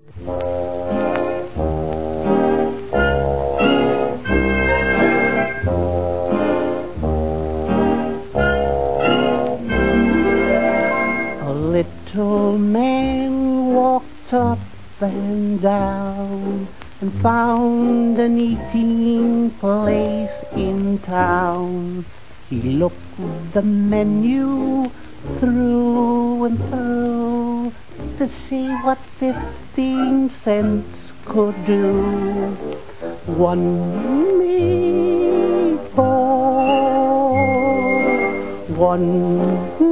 A little man walked up and down and found an eating place in town. He looked the menu through and through to see what 15 cents could do. One meatball, one